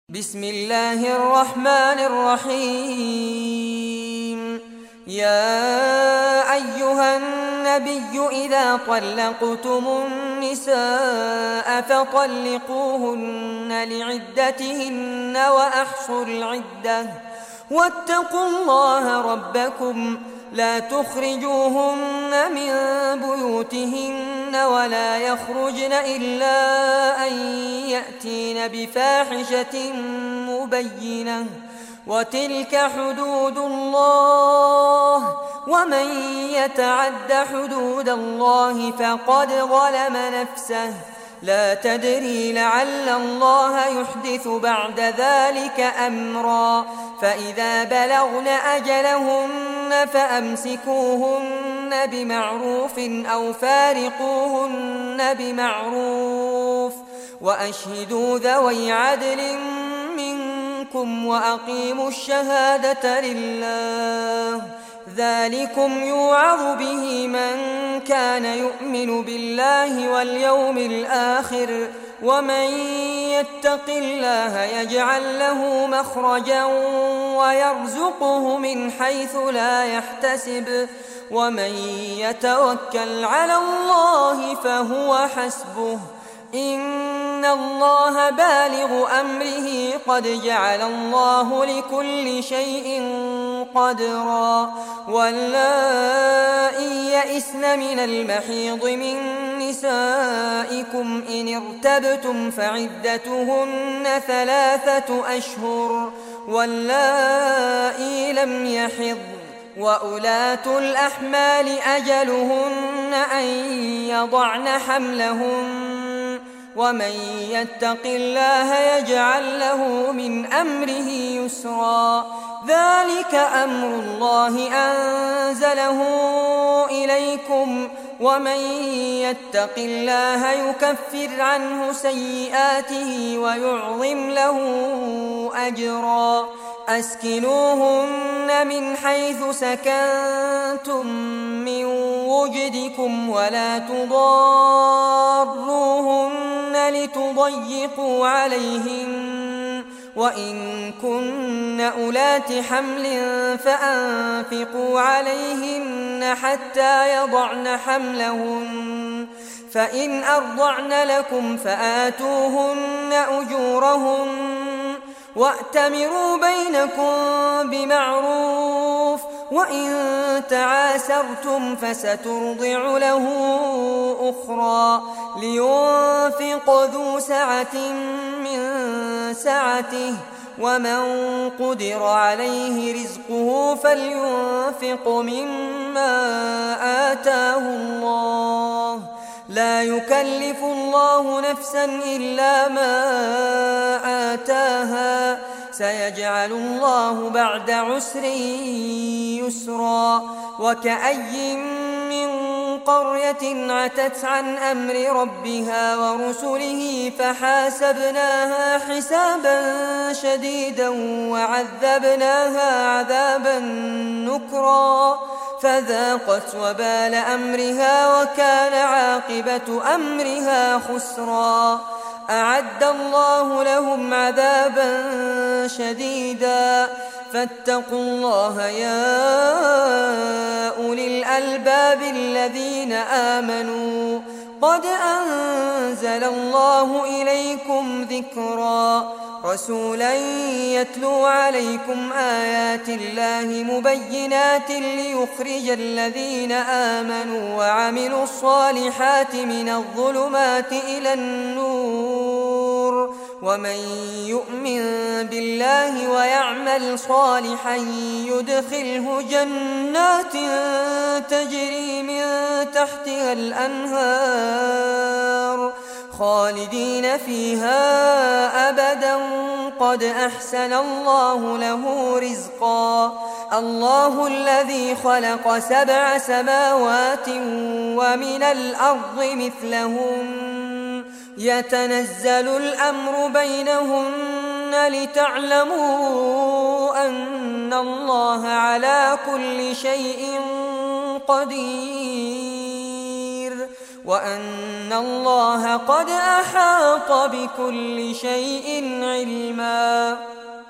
بسم الله الرحمن الرحيم. يا أيها النبي إذا طلقتم النساء فطلقوهن لعدتهن وأحصوا العدة واتقوا الله ربكم لا تخرجوهن من بيوتهن ولا يخرجن إلا أن يأتين بفاحشة مبينة وتلك حدود الله ومن يتعد حدود الله فقد ظلم نفسه لا تدري لعل الله يحدث بعد ذلك أمرا فإذا بلغن أجلهن فأمسكوهن بمعروف أو فارقوهن بمعروف وأشهدوا ذوي عدل منكم وأقيموا الشهادة لله ذلكم يوعظ به من كان يؤمن بالله واليوم الآخر ومن يتق الله يجعل له مخرجا ويرزقه من حيث لا يحتسب ومن يتوكل على الله فهو حسبه إن الله بالغ أمره قد جعل الله لكل شيء قدرا واللائي يئسن من المحيض من نسائكم إن ارتبتم فعدتهن 3 أشهر واللائي لم يحضن وأولات الأحمال أجلهن أن يضعن حملهن ومن يتق الله يجعل له من أمره يسرا ذلك أمر الله أنزله إليكم ومن يتق الله يكفر عنه سيئاته ويعظم له أجرا أسكنوهن من حيث سكنتم من وجدكم ولا تضاروهن لتضيقوا عليهن وإن كن أولات حمل فأنفقوا عليهن حتى يضعن حملهن فإن أرضعن لكم فآتوهن أجورهن وأتمروا بينكم بمعروف وإن تعاسرتم فسترضع له أخرى لينفق ذو سعة من سعته ومن قدر عليه رزقه فلينفق مما آتاه الله لا يكلف الله نفسا إلا ما آتاها سيجعل الله بعد عسر يسرا وكأي من قرية عتت عن أمر ربها ورسله فحاسبناها حسابا شديدا وعذبناها عذابا نكرا فذاقت وبال أمرها وكان عاقبة أمرها خسرا أعد الله لهم عذابا شديدا فاتقوا الله يا أولي الألباب الذين آمنوا قد أنزل الله إليكم ذكرا رسولا يتلو عليكم آيات الله مبينات ليخرج الذين آمنوا وعملوا الصالحات من الظلمات إلى النور ومن يؤمن بالله ويعمل صالحا يدخله جنات تجري من تحتها الأنهار خالدين فيها أبدا قد أحسن الله له رزقا الله الذي خلق 7 سماوات ومن الأرض مثلهن يتنزل الأمر بينهن لتعلموا أن الله على كل شيء قدير وأن الله قد أحاط بكل شيء علما.